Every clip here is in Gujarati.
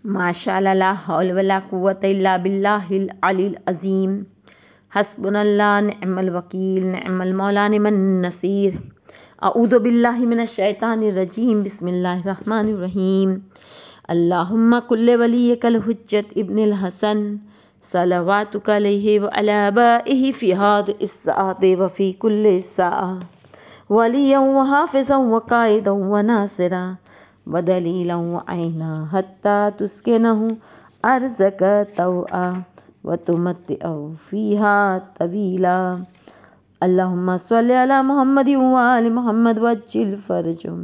माशाअल्लाह ला हौल वला कुव्वत इल्ला बिल्लाहिल अलील अज़ीम। हस्बुनल्लाह निअमल वकील निअमल मौला निअमन नसीर। अऊज़ु बिल्लाहि मिनश शैतानिर रजीम। बिस्मिल्लाहिर रहमानिर रहीम। अल्लाहुम्मा कुल्ले वलियकल हुज्जत इब्निल हसन सलवातुका अलैहि व अला आबाइहि फी हादिहिस सआति व फी कुल्लि सआ वलियन व हाफ़िज़न व काइदन व नासिरा व दलीलन व ऐना हत्ता तुस्किनहु अर्ज़क तौआ व तुमत्तिअहु फ़ीहा तवीला। अल्लाहुम्मा सल्लि अला मुहम्मदिन व आलि मुहम्मद वज्जिल फ़रजहुम।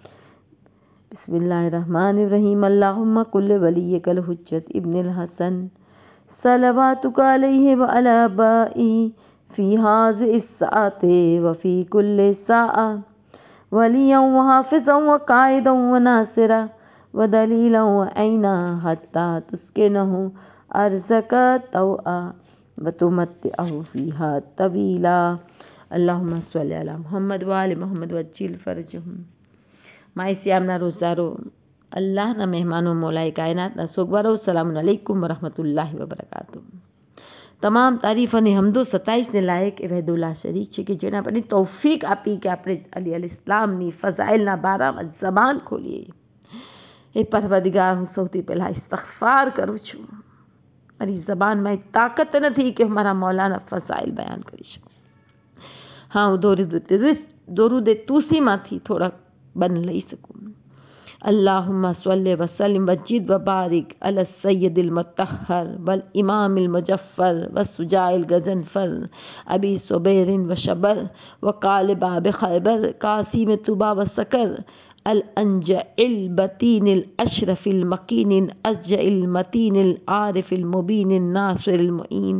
बिस्मिल्लाहिर्रहमानिर्रहीम। अल्लाहुम्मा कुल्ले वलियकल हुज्जत इब्निल हसन सलवातुका अलैहि व अला आबाइहि फ़ी हाज़िहिस सआति व फ़ी कुल्लि सआ वलियन व हाफ़िज़न व काइदन व नासिरा व दलीलन व ऐना हत्ता तुस्किनहु अर्ज़क तौआ व तुमत्तिअहु फ़ीहा तवीला। अल्लाहुम्मा सल्लि अला मुहम्मद व आलि मुहम्मद वज्जिल फ़रजहुम। माए सियामना रोज़दारो, अल्लाह ना मेहमानों मौलाए कायनात ना सोगवारो, सलामुन अलैकुम व रहमतुल्लाहि व बरकातुहू। તમામ તારીફ અને હમદો 27ને લાયક એ વહેદુલ્લા શરીક છે કે જેને આપણને તૌફીક આપી કે આપણે અલી અલ ઇસ્લામની ફઝાઇલના બારામાં જબાન ખોલીએ। એ પરવરદિગાર, હું સૌથી પહેલાં ઇસ્તગફાર કરું છું, મારી જબાનમાં એ તાકત નથી કે હું મારા મૌલાના ફઝાઇલ બયાન કરી શકું। હા, હું દોરુદ તૂસીમાંથી થોડાક બન લઈ શકું। अल्लाहुम्मा सल्लि व सल्लिम वज़िद व बारिक अला सय्यदिल मुत्तहर वल इमामिल मुजफ्फर व सुजाइल गज़नफर अबी सुबैरिन व शबर व कालिब आब खैबर कासिम तुबा व सकर अल अंजइल बतीनिल अशरफिल मकीनिल अज़जइल मतीनिल आरिफिल मुबीनिल नासिरिल मुईन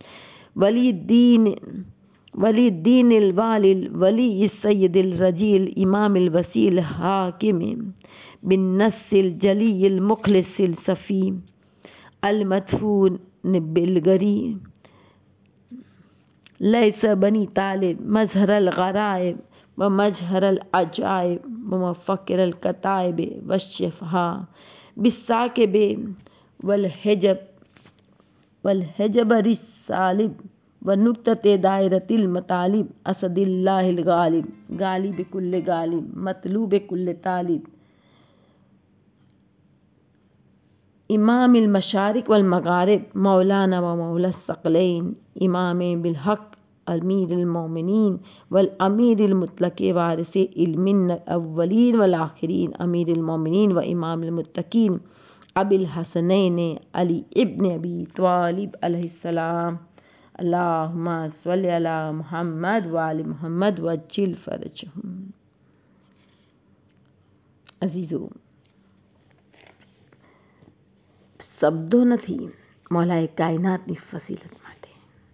वलीद्दीनिल वालिल वली सय्यदिल रजील इमामिल वसील हाकिम बिन नस्सिल जलील मुखलिसिल सफ़ी अल मदफून बिलगरी लैस बनी तालिब मजहरल गराइब व मजहरल अजाइब व मुफक्किरल कताइब व शिफ़ा बिस्साकिब वल हिजब रिसालिब व नुक्तते दायरतिल मतालिब असदिल्लाहिल गालिब गालिब कुल्ले गालिब मतलूब कुल्ले तालिब इमामिल मशारिक वल मगारिब मौलाना व मौला सकलैन इमाम बिलहक अमीरुल मोमिनीन वल अमीरुल मुतलक वारिस इल्मिन अव्वलीन वल आखिरीन अमीरुल मोमिनीन व इमामुल मुत्तकीन अबिल हसनैन अली इब्न अबी तालिब अलैहिस्सलाम। अल्लाहुम्मा सल्लि अला मुहम्मद व आलि मुहम्मद वज्जिल फ़रजहुम। अजीज़ो, શબ્દો નથી મૌલાએ કાયનાતની ફઝીલત માટે।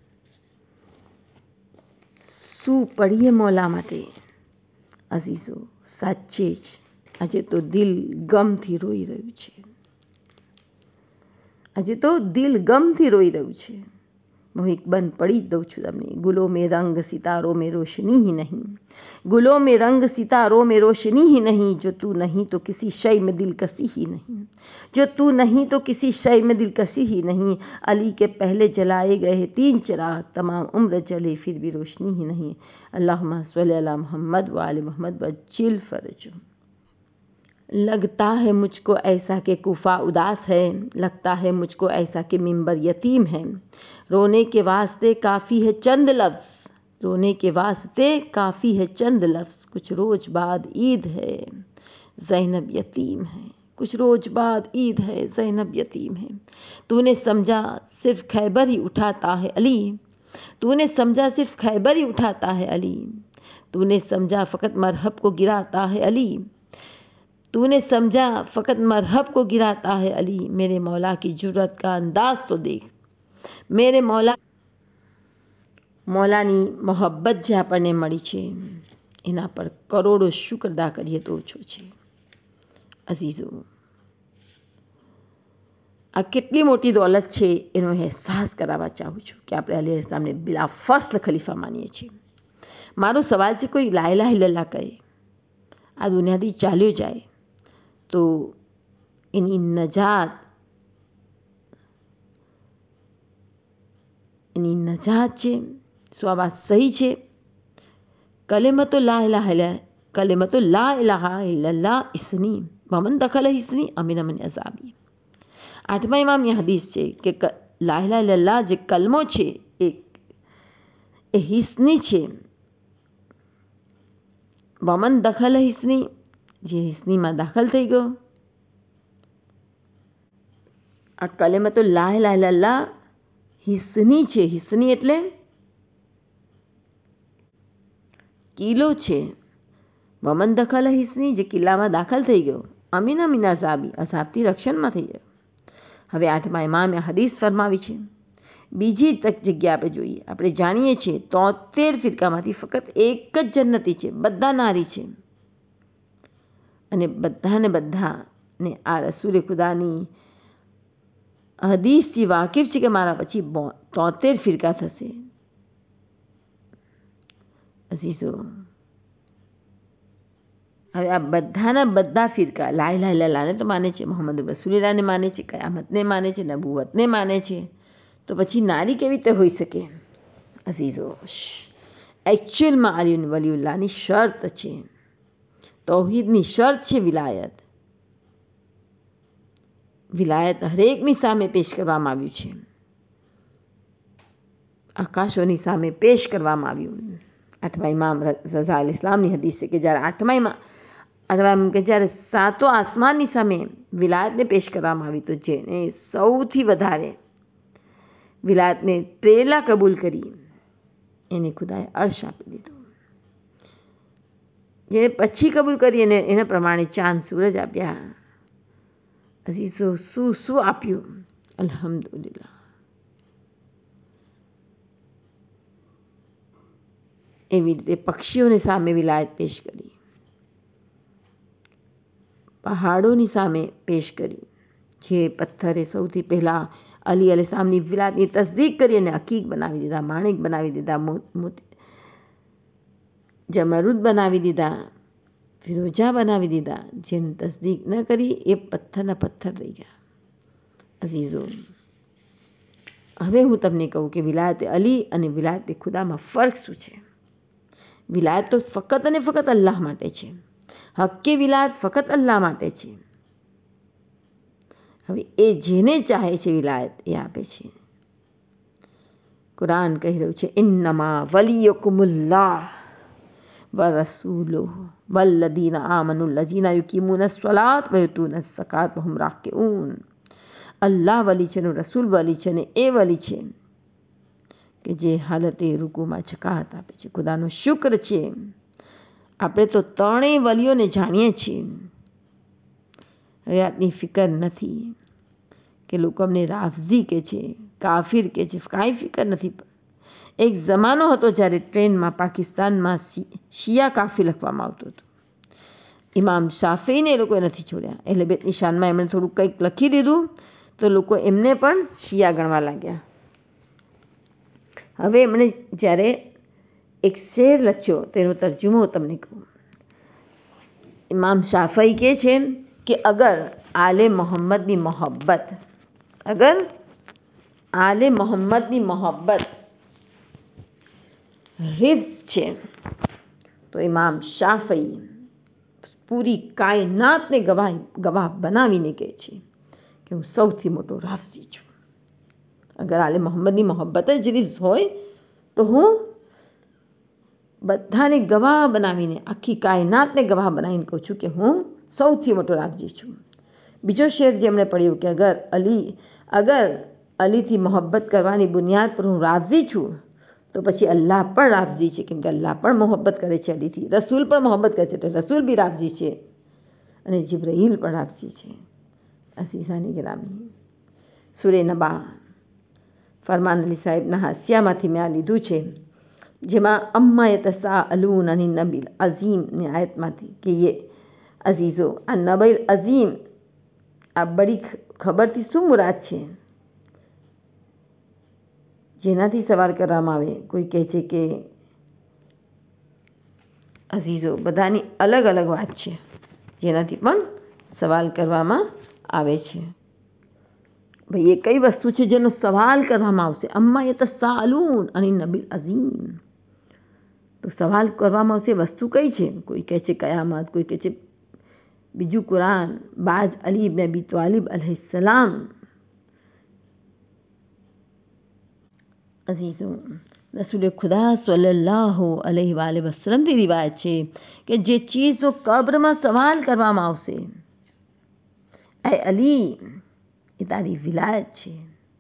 શું પડીએ મૌલા માટે? અઝીઝો, સાચે જ આજે તો દિલ ગમથી રોઈ રહ્યું છે। આજે તો દિલ ગમથી રોઈ રહ્યું છે। હું એક બન પડી જ દઉં છું તમને। ગુલો में रंग सितारों में रोशनी ही नहीं, गुलों में रंग सितारों में रोशनी ही नहीं, जो तू नहीं तो किसी शय में दिलकशी ही नहीं, जो तू नहीं तो किसी शय में दिलकशी ही नहीं। अली के पहले जलाए गए 3 चिराग तमाम उम्र जले फिर भी रोशनी ही नहीं। अल्लाहुम्मा सल्लि अला मुहम्मद व आलि मुहम्मद वज्जिल फ़रजहुम। लगता है मुझको ऐसा कि कूफा उदास है, लगता है मुझको ऐसा कि मिंबर यतीम है। रोने के वास्ते काफ़ी है चंद लफ्ज़, रोने के वास्ते काफ़ी है चंद लफ्ज़। कुछ रोज बाद ईद है ज़ैनब यतीम है, कुछ रोज बाद ईद है ज़ैनब यतीम है। तूने समझा सिर्फ खैबर ही उठाता है अली, तूने समझा सिर्फ खैबर ही उठाता है अली, तूने समझा फ़कत मरहब को गिराता है अली, तूने समझा फ़कत मरहब को गिराता है अली। मेरे मौला की जुर्रत का अंदाज़ तो देख, मेरे મૌલાની મોહબ્બત જે આપણને મળી છે એના પર કરોડો શુક્ર અદા કરીએ તો ઓછો છે। અઝીઝો, આ કેટલી મોટી દોલત છે એનો અહેસાસ કરાવવા ચાહું છું કે આપણે અલી ઇસ્લામને બિલા ફસ્લ ખલીફા માનીએ છીએ। મારો સવાલ છે, કોઈ લા ઇલાહા ઇલ્લલ્લાહ કહે, આ દુનિયાથી ચાલ્યો જાય તો એની નજાત એની નજાત છે? શું આ વાત સહી છે? કલેમતો લા ઇલાહા ઇલ્લલ્લાહ ઇસ્ની વમન દખલ ઇસ્ની અમીન અમીન અઝાબી. 8મા ઇમામની હદીસ છે કે લા ઇલાહા ઇલ્લલ્લાહ જે કલમો છે એ હિસ્ની છે. વમન દખલ હિસ્ની, જે હિસ્નીમાં દાખલ થઈ ગયો. આ કલેમતો લા ઇલાહા ઇલ્લલ્લાહ હિસ્ની છે. હિસ્ની એટલે કિલ્લો છે. વમન દખલ હિસ્ની, જે કિલ્લામાં દાખલ થઈ ગયો. અમીન અમીન અઝાબી, અઝાબથી રક્ષણમાં થઈ ગયો. હવે 8મા ઇમામે હદીસ ફરમાવી છે. બીજી જગ્યા આપણે જોઈએ, આપણે જાણીએ છીએ 73 ફિરકામાંથી ફક્ત એક જ જન્નતી છે, બધા નારી છે. અને બધાને આ રસૂલે ખુદાની હદીસથી વાકેફ છે કે મારા પછી 73 ફિરકા થશે. અઝીઝો, હવે આ બધા ફિરકા લા ઇલાહા ઇલ્લલ્લાહને તો માને છે, મોહમ્મદ રસૂલુલ્લાહને માને છે, કયામતને માને છે, નબુવતને માને છે, તો પછી નારી કેવી રીતે હોઈ શકે? અઝીઝો, એકચ્યુઅલમાં અલી વલીઉલ્લાહની શરત છે, તૌહીદની શરત છે વિલાયત. વિલાયત હરેકની સામે પેશ કરવામાં આવ્યું છે, આકાશોની સામે પેશ કરવામાં આવ્યું. 8મા ઇમામ રઝા અલ ઇસ્લામની હદીસ છે કે જ્યારે 7 આસમાનની સામે વિલાયતને પેશ કરવામાં આવી, તો જેને સૌથી વધારે વિલાયતને પ્રેરલા કબૂલ કરી એને ખુદાએ અર્શ આપી દીધું. જેને પછી કબૂલ કરી એના પ્રમાણે ચાંદ સૂરજ આપ્યા. અઝીઝો, શું આપ્યું? અલ્હમ્દુલિલ્લાહ. એવી રીતે પક્ષીઓની સામે વિલાયત પેશ કરી, પહાડોની સામે પેશ કરી. જે પથ્થરે સૌથી પહેલાં અલી અલૈહિસ્સલામની વિલાયતની તસદીક કરી અને અકીક બનાવી દીધા, માણેક બનાવી દીધા, જમરુદ બનાવી દીધા, ફિરોજા બનાવી દીધા. જેની તસદીક ન કરી એ પથ્થરના પથ્થર રહી ગયા. અઝીઝો, હવે હું તમને કહું કે વિલાયતે અલી અને વિલાયતે ખુદામાં ફર્ક શું છે? વિલાયત તો ફક્ત અને ફક્ત અલ્લાહ માટે છે. હક્કે વિલાયત ફક્ત અલ્લાહ માટે છે. હવે એ જેને ચાહે છે વિલાયત એ આપે છે. કુરાન કહી રહ્યું છે, ઇન્નમા વલિયકુમુલ્લાહ વ રસૂલુહુ વલ્લદીના આમનુ લજીના યુકીમુનસ સલાત વ યુતુનસ ઝકાત વહુમ રાકિઉન. અલ્લાહ વલી છે, રસૂલ વલી છે, અને એ વલી છે કે જે હાલતે રૂકુમાં ઝકાત આપે છે. ખુદાનો શુક્ર છે. આપણે તો ત્રણેય વલીઓને જાણીએ છીએ. હવે આટલી ફિકર નથી કે લોકો અમને રાફઝી કે છે, કાફિર કે છે, કાંઈ ફિકર નથી. એક જમાનો હતો જ્યારે ટ્રેનમાં પાકિસ્તાનમાં શિયા કાફિર લખવામાં આવતું હતું. ઇમામ શાફીને એ લોકોએ નથી છોડ્યા. એટલે બેતની શાનમાં એમણે થોડુંક કંઈક લખી દીધું તો લોકો એમને પણ શિયા ગણવા લાગ્યા. હવે એમણે જ્યારે એક શેર લખ્યો તેનો તર્જુમો તમને કહું. ઇમામ શાફઈ કહે છે કે અગર આલે મોહમ્મદની મોહબ્બત રિફ્ઝ છે તો ઇમામ શાફઈ પૂરી કાયનાતને ગવાહ બનાવીને કહે છે કે હું સૌથી મોટો રાફઝી છું. અગર આલે મોહમ્મદની મોહબ્બત જ રિફ્ઝ હોય તો હું બધાને ગવાહ બનાવીને, આખી કાયનાતને ગવાહ બનાવીને કહું છું કે હું સૌથી મોટો રાફઝી છું. બીજો શેર જેમણે પડ્યો કે અગર અલીથી મોહબ્બત કરવાની બુનિયાદ પર હું રાફઝી છું તો પછી અલ્લાહ પણ રાફઝી છે, કેમ કે અલ્લાહ પણ મોહબ્બત કરે છે અલીથી. રસૂલ પણ મોહબ્બત કરે છે તો રસૂલ બી રાફઝી છે, અને જિબ્રાઈલ પણ રાફઝી છે. અઝીઝાની ગરામી, સૂરે નબા ફરમાન અલી સાહેબના હાસ્યામાંથી મેં આ લીધું છે, જેમાં અમ્મા યતસાઅલૂન અનિ નબીલ અઝીમની આયતમાંથી કે અઝીઝો, આ નબીલ અઝીમ, આ બડી ખબરથી શું મુરાદ છે? જેનાથી સવાલ કરવામાં આવે. કોઈ કહે છે કે અઝીઝો, બધાની અલગ અલગ વાત છે, જેનાથી પણ સવાલ કરવામાં આવે છે. ભાઈ એ કઈ વસ્તુ છે જેનો સવાલ કરવામાં આવશે? અમ્મા યતસાઅલૂન અનિન નબિલ અઝીમ. તો સવાલ કરવામાં આવશે વસ્તુ કઈ છે? કોઈ કહે છે કયામત, કોઈ કહે છે બીજું કુરાન, બાજ અલી ઇબ્ન અબી તાલિબ अलैहिस्सलाम। अजीज़ो, रसूल खुदा सल्लल्लाहु अलैहि वसल्लमની રિવાયત છે કે જે ચીજનો કબ્રમાં સવાલ કરવામાં આવશે, એ અલી, એ તારી વિલાયત છે.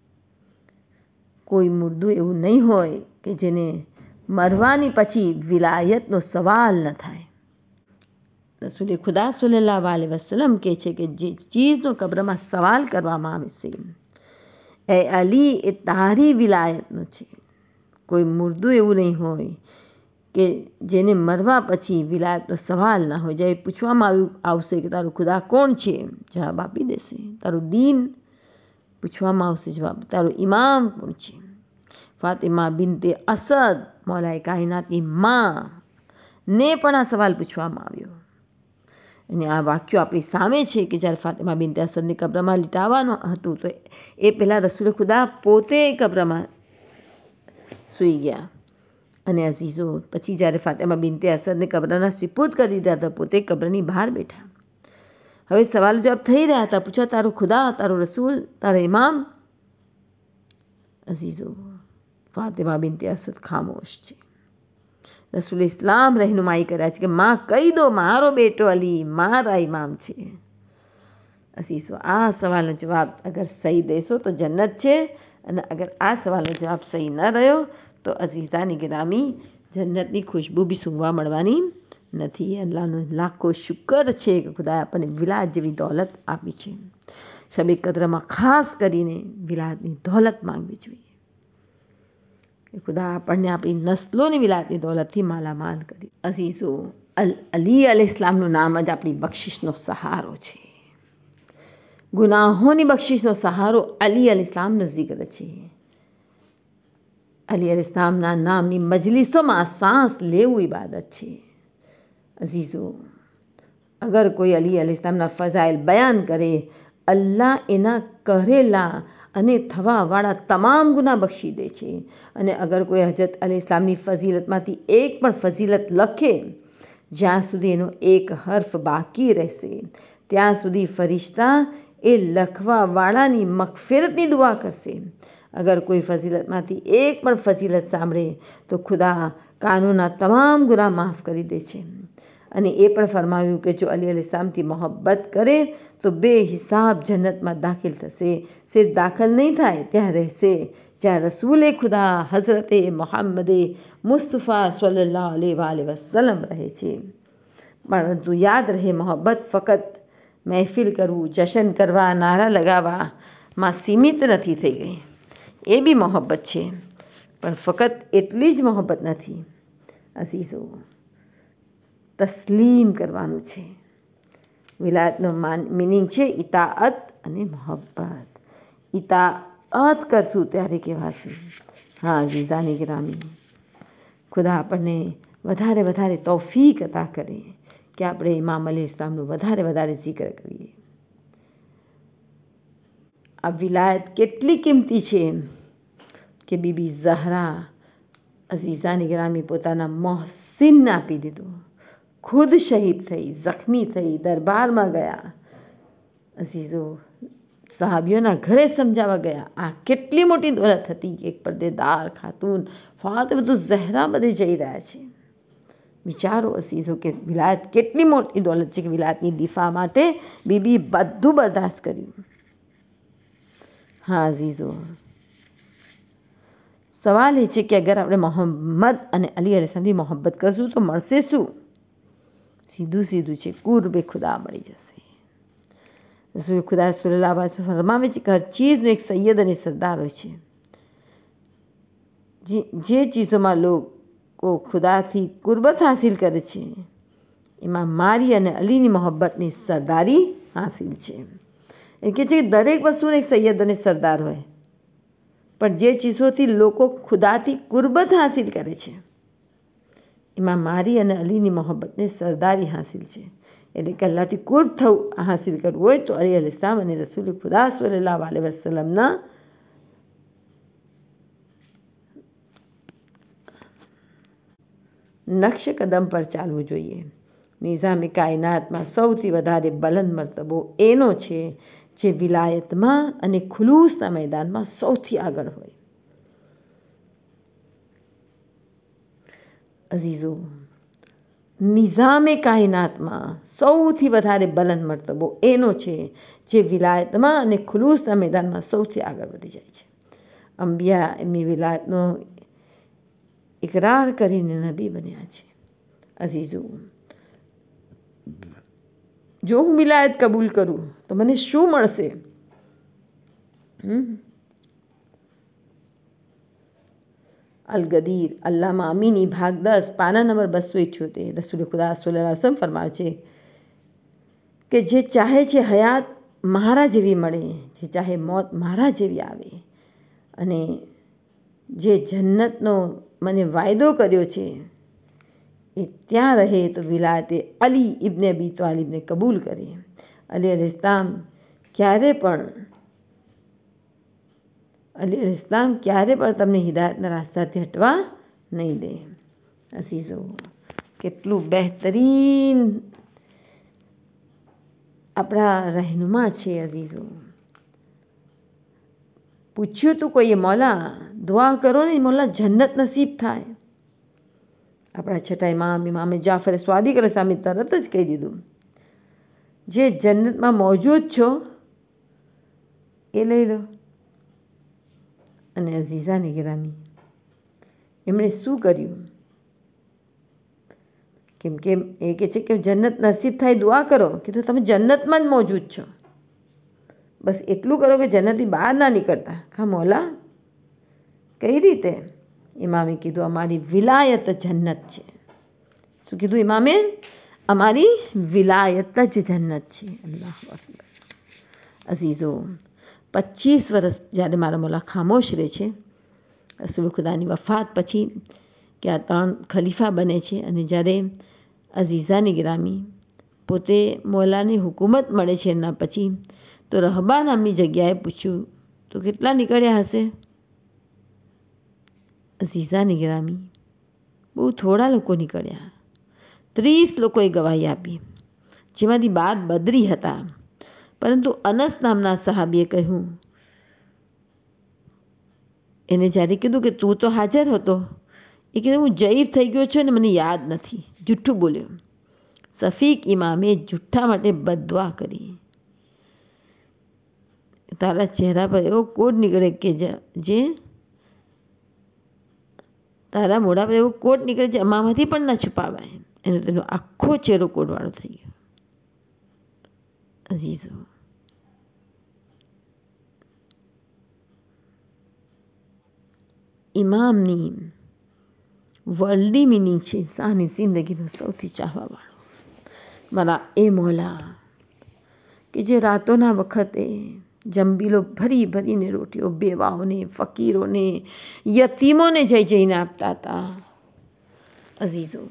કોઈ મુર્દું એવું નહીં હોય કે જેને મરવાની પછી વિલાયતનો સવાલ ન થાય. રસૂલ ખુદા સલ્લલ્લાહુ અલૈહિ વસલ્લમ કહે છે કે જે ચીજનો કબ્રમાં સવાલ કરવામાં આવે છે, એ અલી, એ તારી વિલાયતનો છે. કોઈ મુર્દું એવું નહીં હોય કે જેને મરવા પછી વિલાયતનો સવાલ ના હોય. જ્યારે પૂછવામાં આવશે કે તારું ખુદા કોણ છે, જવાબ આપી દેશે. તારું દીન પૂછવામાં આવશે, જવાબ. તારું ઇમામ કોણ છે? ફાતિમા બિન્તે અસદ, મૌલાએ કાયનાતની માં ને પણ આ સવાલ પૂછવામાં આવ્યો. અને આ વાક્યો આપણી સામે છે કે જ્યારે ફાતિમા બિન્તે અસદને કબ્રમાં લીટાવવાનું હતું તો એ પહેલાં રસૂલ ખુદા પોતે કબ્રમાં સૂઈ ગયા. અને અઝીઝો, પછી જ્યારે ફાતિમા બિન્તે અસદને કબ્રના સિપુર્દ કરી દીધા હતા, પોતે કબ્રની બહાર બેઠા. હવે સવાલ જવાબ થઈ રહ્યા હતા. પૂછો તારું ખુદા, તારો રસૂલ, તારો ઇમામ? અઝીઝો, ફાતિમા બિન્તે અસદ ખામોશ છે. રસૂલ ઇસ્લામ રહેનુમાઈ કર્યા છે કે માં કહી દો, મારો બેટો અલી મારા ઇમામ છે. અસીસો, આ સવાલનો જવાબ અગર સહી દેશો તો જન્નત છે, અને અગર આ સવાલનો જવાબ સહી ન રહ્યો તો અઝીઝાની ગિરામી, જન્નતની ખુશ્બુ બી સૂંઘવા મળવાની નથી. અલ્લાહનો લાખો શુકર છે કે ખુદાએ આપણને વિલાયત જેવી દોલત આપી છે. શબે કદરમાં ખાસ કરીને વિલાયતની દોલત માંગવી જોઈએ. ખુદા આપણને આપણી નસ્લોની વિલાયતની દોલતથી માલામાલ કરી. અઝીઝો, અલી અલૈહિસ્સલામનું નામ જ આપણી બખ્શિશનો સહારો છે. ગુનાહોની બખ્શિશનો સહારો અલી અલૈહિસ્સલામનો જિક્ર છે. અલી અલૈહિસ્સલામના નામની મજલિસોમાં સાંસ લેવું ઇબાદત છે. અઝીઝો, અગર કોઈ અલી અલૈહિસ્સલામના ફઝાઇલ બયાન કરે, અલ્લાહ એના કરેલા અને થવાવાળા તમામ ગુનાહ બક્ષી દે છે. અને અગર કોઈ હજરત અલૈહિસ્સલામની ફઝીલતમાંથી એક પણ ફઝીલત લખે, જ્યાં સુધી એનો એક હર્ફ બાકી રહેશે ત્યાં સુધી ફરિશ્તા એ લખવાવાળાની મગફિરતની દુઆ કરશે. અગર કોઈ ફઝીલતમાંથી એક પણ ફઝીલત સાંભળે તો ખુદા કાનૂનના તમામ ગુનાહ માફ કરી દે છે. અને એ પણ ફરમાવ્યું કે જો અલી અલૈહિસ્સલામથી મોહબ્બત કરે તો બેહિસાબ જન્નતમાં દાખિલ થશે. સિર્ફ દાખલ નહીં થાય, ત્યાં રહેશે જ્યાં રસૂલે ખુદા હઝરતે મોહમ્મદે મુસ્તફા સલ્લલ્લાહુ અલૈહિ વસલ્લમ રહે છે. પરંતુ યાદ રહે, મોહબ્બત ફક્ત મહેફિલ કરવું, જશન કરવા, નારા લગાવવામાં સીમિત નથી થઈ ગઈ. એ બી મોહબ્બત છે, પણ ફક્ત એટલી જ મોહબ્બત નથી. અઝીઝો, તસ્લીમ કરવાનું છે. વિલાયતનો મિનિંગ છે ઇતાઅત અને મોહબ્બત. ઇતાઅત કરશું ત્યારે કહેવાશે. હા અઝીઝાની ગિરામી, ખુદા આપણને વધારે વધારે તૌફીક અતા કરે કે આપણે ઇમામ અલૈહિસ્સલામનું વધારે વધારે જિક્ર કરીએ. આ વિલાયત કેટલી કિંમતી છે કે બીબી ઝહરા અઝીઝાની ગિરામી પોતાના મોહસિનને આપી દીધું. ખુદ શહીદ થઈ, જખ્મી થઈ, દરબારમાં ગયા. અઝીઝો, સહાબીઓના ઘરે સમજાવવા ગયા. આ કેટલી મોટી દોલત હતી કે એક પડદેદાર ખાતુન ફાતિમા ઝહરા બધે જઈ રહ્યા છે. વિચારો અઝીઝો કે વિલાયત કેટલી મોટી દોલત છે કે વિલાયતની દિફા માટે બીબી બધું બરદાસ્ત કર્યું. હા અઝીઝો, સવાલ એ છે કે અગર આપણે મોહમ્મદ અને અલી અલૈહિસ્સલામથી મોહબ્બત કરશું તો મળશે શું? સીધું સીધું છે, કુર્બે ખુદા મળી જશે. રસૂલ ખુદા સલ્લલ્લાહુ અલૈહિ વસલ્લમ ફરમાવે છે કે હર ચીઝનો એક સૈયદ અને સરદાર હોય છે. જે ચીજોમાં લોકો ખુદાથી કુરબત હાસિલ કરે છે, એમાં મારી અને અલીની મોહબ્બતની સરદારી હાસિલ છે. એ કહે છે કે દરેક વસ્તુનો એક સૈયદ અને સરદાર હોય, પણ જે ચીજોથી લોકો ખુદાથી કુરબત હાસિલ કરે છે, એમાં મારી અને અલીની મોહબ્બતને સરદારી હાસિલ છે. એટલે કે અલ્લાહથી કુર્બ થવું હાસિલ કરવું હોય તો અલી અલૈહિસ્સલામ અને રસૂલ ખુદા સલ્લલ્લાહુ અલૈહિ વસલ્લમના નક્શ કદમ પર ચાલવું જોઈએ. નિઝામે કાયનાતમાં સૌથી વધારે બલંદ મર્તબો એનો છે જે વિલાયતમાં અને ખુલૂસના મેદાનમાં સૌથી આગળ હોય. અઝીઝો, નિઝામે કાયનાતમાં સૌથી વધારે બલંદ મર્તબો એનો છે જે વિલાયતમાં અને ખુલૂસના મેદાનમાં સૌથી આગળ વધી જાય છે. અંબિયા એમની વિલાયતનો ઇકરાર કરીને નબી બન્યા છે. અઝીઝો, જો હું વિલાયત કબૂલ કરું તો મને શું મળશે? અલ-ગદીર અલ્લામા અમીની ભાગ 10 પાના નંબર 278 રસૂલ ખુદા સલ્લલ્લાહુ અલૈહિ વસલ્લમ ફરમાવે છે કે જે ચાહે છે હયાત મારા જેવી મળે, જે ચાહે મોત મારા જેવી આવે, અને જે જન્નતનો મને વાયદો કર્યો છે એ ત્યાં રહે તો વિલાયતે અલી ઇબ્ન અબી તાલિબને કબૂલ કરે. અલી અલૈહિસ્સલામ ક્યારે પણ તમને હિદાયતના રાસ્તાથી હટવા નહીં દે. અઝીઝો, કેટલું બહેતરીન આપણા રહેનુમા છે. અઝીઝો, પૂછ્યું તું કોઈએ, મૌલા દુઆ કરો ને મૌલા જન્નત નસીબ થાય. આપણા છઠ્ઠા ઇમામે જાફર સ્વાદિક અલૈહિસ્સલામે તરત જ કહી દીધું, જે જન્નતમાં મોજૂદ છો એ લઈ લો. અને અઝીઝાની ગિરામી એમણે શું કર્યું? કેમ કે એ કહે છે કે જન્નત નસીબ થાય દુઆ કરો, કીધું તમે જન્નતમાં જ મોજૂદ છો, બસ એટલું કરો કે જન્નતની બહાર ના નીકળતા. હા મૌલા, કઈ રીતે? ઇમામે કીધું અમારી વિલાયત જન્નત છે. શું કીધું ઇમામે? અમારી વિલાયત જ જન્નત છે. અલ્લાહુ અકબર. અઝીઝો, 25 વર્ષ જ્યારે મારા મૌલા ખામોશ રહે છે રસૂલ ખુદાની વફાત પછી, કે આ 3 ખલીફા બને છે, અને જ્યારે અઝીઝાની ગિરામી પોતે મૌલાની હુકુમત મળે છે એના પછી, તો રહબા નામની જગ્યાએ પૂછ્યું તો કેટલા નીકળ્યા હશે? અઝીઝાની ગિરામી બહુ થોડા લોકો નીકળ્યા. 30 લોકોએ ગવાહી આપી, જેમાંથી 12 બદરી હતા. પરંતુ અનસ નામના સહાબીએ કહ્યું, એને જ્યારે કીધું કે તું તો હાજર હતો, એ કીધું હું જઈફ થઈ ગયો છું અને મને યાદ નથી, જુઠ્ઠું બોલ્યો. સફીક ઇમામે જુઠ્ઠા માટે બદદુઆ કરી. તારા ચહેરા પર એવો કોડ નીકળે કે જે તારા મોઢા પર એવો કોટ નીકળે જે અમામાંથી પણ ના છુપાવાય. એનો તેનો આખો ચહેરો કોડવાળો થઈ ગયો. અઝીઝો, ઇમામની વર્લ્ડની મિનિંગ છે ઇન્સાનની જિંદગીનો સૌથી ચાહવાવાળો મારા એ મૌલા કે જે રાતોના વખતે જંબીલો ભરી ભરીને રોટીઓ બેવાઓને, ફકીરોને, યતીમોને જઈને આપતા હતા. અઝીઝો,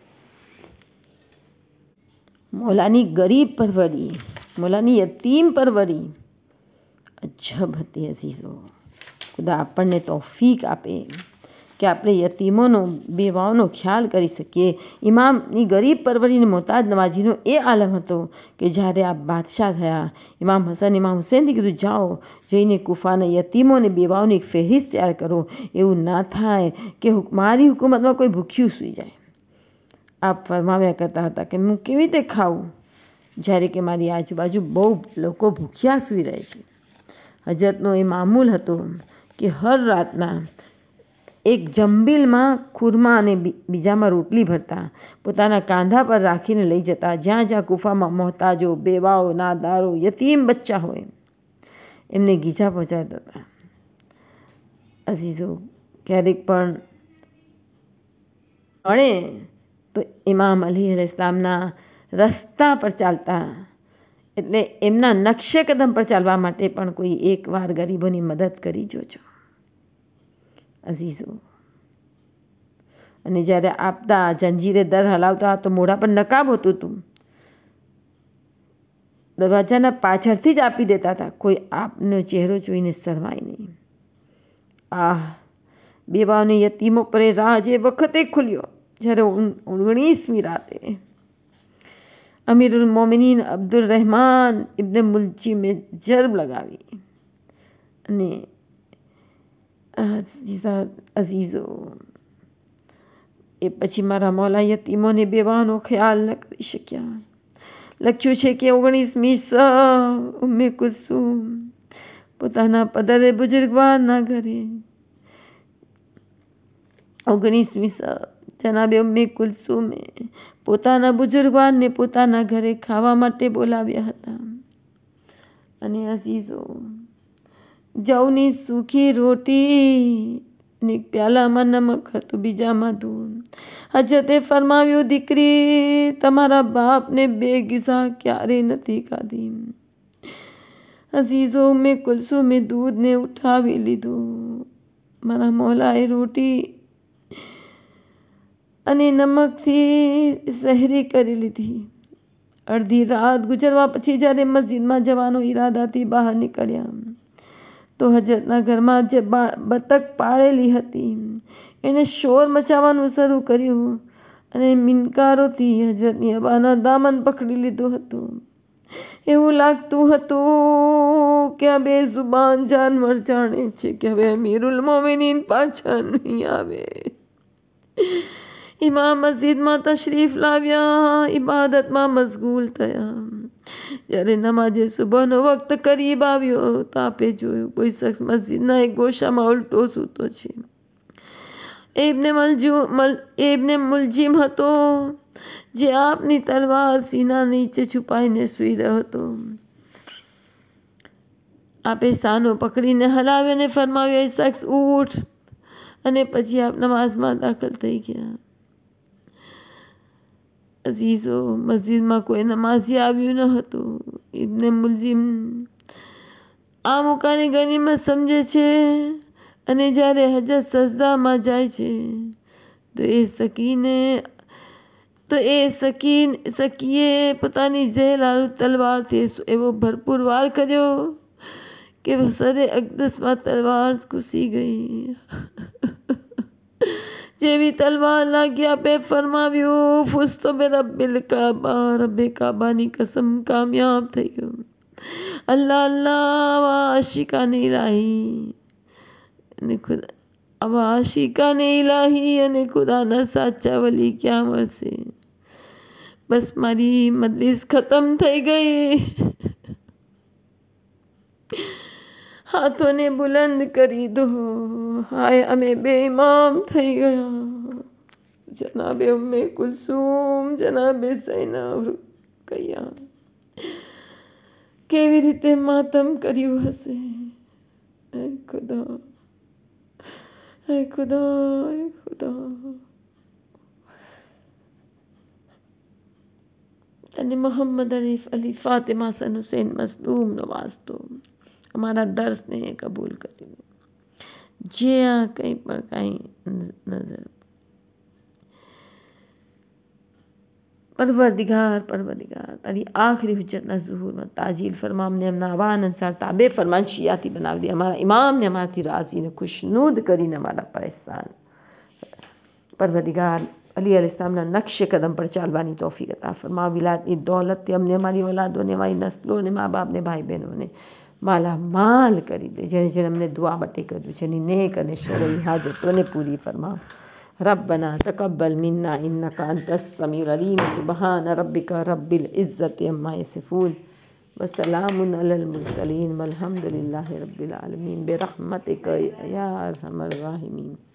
મૌલાની ગરીબ પરવરી, મૌલાની યતીમ પરવરી અજબ હતી. અઝીઝો, ખુદા આપણને તૌફીક આપે કે આપણે યતીમોનો, બેવાઓનો ખ્યાલ કરી શકીએ. ઇમામની ગરીબ પરવરીની મોહતાજ નવાજીનો એ આલમ હતો કે જ્યારે આ બાદશાહ થયા, ઇમામ હસન ઇમામ હુસૈનથી કીધું જાઓ જઈને કુફાના યતીમો અને બેવાઓની એક ફહેરિસ્ત તૈયાર કરો. એવું ના થાય કે મારી હુકુમતમાં કોઈ ભૂખ્યું સૂઈ જાય. આપ ફરમાવ્યા કરતા હતા કે હું કેવી રીતે ખાઉં જ્યારે કે મારી આજુબાજુ બહુ લોકો ભૂખ્યા સૂઈ રહે છે. હજરતનો એ મામૂલ હતો કે હર રાતના એક જંબીલમાં ખુરમા અને બીજામાં રોટલી ભરતા, પોતાના કાંધા પર રાખીને લઈ જતા. જ્યાં જ્યાં કુફામાં મોહતાજો, બેવાઓ, નાદારો, યતીમ બચ્ચા હોય એમને ગીજા પહોંચાડતા હતા. અઝીઝો, ક્યારેક પણ મળે તો ઇમામ અલી અલૈહિસ્સલામના રસ્તા પર ચાલતા, એટલે એમના નકશે કદમ પર ચાલવા માટે પણ કોઈ એકવાર ગરીબોની મદદ કરી જોજો. અઝીઝો, અને જ્યારે આપતા જંજીરે દર હલાવતા તો મોઢા પર નકાબ હોતું હતું, દરવાજાના પાછળથી જ આપી દેતા હતા. કોઈ આપનો ચહેરો જોઈને શરમાય નહીં. બેવાઓને યતીમો પર રાહ એ વખતે ખુલ્યો જ્યારે 19મી રાતે અમીરુલ મોમિનીન અબ્દુલ રહેમાન ઇબ્ન મુલજીમે જરબ લગાવી અને અઝીઝો એ પછી મારા મોલા યતીમોને બેવાનો ખ્યાલ ન કરી શક્યા. લખ્યું છે કે 19મી ઉમ્મે કુલસુમ પોતાના પદરે બુજુર્ગવારના ઘરે 19મી જનાબે ઉમ્મે કુલસુમે પોતાના બુજુર્ગવાનને પોતાના ઘરે ખાવા માટે બોલાવ્યા હતા. અને અઝીઝો જવની સૂકી રોટી અને પ્યાલામાં નમક હતું, બીજામાં દૂધ. હજરતે ફરમાવ્યું, દીકરી તમારા બાપને બેગિઝા ક્યારે નથી ખાધી. અઝીઝો ઉમ્મે કુલસુમે દૂધને ઉઠાવી લીધું. મારા મોલાએ રોટી અને નમકથી સહેરી કરી લીધી. અડધી રાત ગુજરવા પછી જ્યારે મસ્જિદમાં જવાનો ઈરાદાથી બહાર નીકળ્યા તો હજરતના ઘરમાં જે બતક પાળેલી હતી એણે શોર મચાવવાનું શરૂ કર્યું અને મિનકારોથી હજરતની અબાના દામન પકડી લીધું હતું. એવું લાગતું હતું કે આ બેઝુબાન જાનવર જાણે છે કે હવે અમીરુલ મોમિનીન પાછા નહીં આવે. ઇમામ મસ્જિદમાં તશરીફ લાવ્યા, ઇબાદતમાં મશગુલ થયા. જ્યારે નમાજે સુબહનો વખત કરીબ આવ્યો તો આપે જોયું કોઈ શખ્સ મસ્જિદના એક ગોશામાં ઉલટો સૂતો છે. ઇબ્ને મુલજીમ હતો જે આપની તલવાર સીના નીચે છુપાઈને સૂઈ રહ્યો હતો. આપે સાનો પકડીને હલાવ્યો અને ફરમાવ્યો, એ શખ્સ ઉઠ. અને પછી આપ નમાઝમાં દાખલ થઈ ગયા. અઝીઝો મસ્જિદમાં કોઈ નમાઝી આવ્યું ન હતું. ઇબ્ને મુલજીમ આ મોકાની ગનીમત સમજે છે અને જ્યારે હજરત સજદામાં જાય છે તો એ સકીએ પોતાની ઝેલાલુ તલવારથી એવો ભરપૂર વાર કર્યો કે સરે અકદસમાં તલવાર ઘૂસી ગઈ. જેવી તલવાર લાગી આપે ફરમાવ્યું, ફુસ્તો બે રબ્બિલ કાબા, રબ્બે કાબાની કસમ કામયાબ થઈ ગયો. અલ્લાહ અલ્લાહ વા આશિકાને ઇલાહી અને ખુદાના સાચા વલી ક્યાં મળશે. બસ મારી મજલિસ ખતમ થઈ ગઈ. હાથોને બુલંદ કરી દો, હાય અમે બેઈમામ થઈ ગયા. જનાબે ઉમ્મે કુલસુમ, જનાબે ઝૈનબ, રૂકૈયા કેવી રીતે માતમ કર્યું હશે. હે ખુદા, હે ખુદા, હે ખુદા. તને મોહમ્મદ અલી ફાતિમા સન હુસૈન મસલૂમ નવાઝતો અમારા દર્સને કબૂલ કરી. જ્યાં કંઈ પણ કાંઈ નજર પરવરદિગાર તારી આખરી હુજ્જતના ઝુહૂરમાં તાજીલ ફરમા. અમને એમના આવાન અનુસાર તાબે ફરમાન શિયાથી બનાવી દે. અમારા ઇમામને અમારાથી રાજીને ખુશનૂદ કરીને અમારા પર એહસાન. પરવરદિગાર અલી અલૈહિસ્સલામના નક્શ કદમ પર ચાલવાની તૌફીક અતા ફરમા. વિલાયતની દૌલતથી અમને અમારી ઓલાદોને, અમારી નસ્લોને, મા બાપને, ભાઈ બહેનોને માલા માલ કરી દે. જેણે જેણે અમને દુઆ માટે કર્યું છે એની નેક અને શરઈ હાજતોને પૂરી ફરમા. ربنا تقبل منا إنك أنت السميع العليم سبحان ربك رب العزة عما يصفون وسلام على المرسلين والحمد لله رب العالمين برحمتك يا أرحم الراحمين.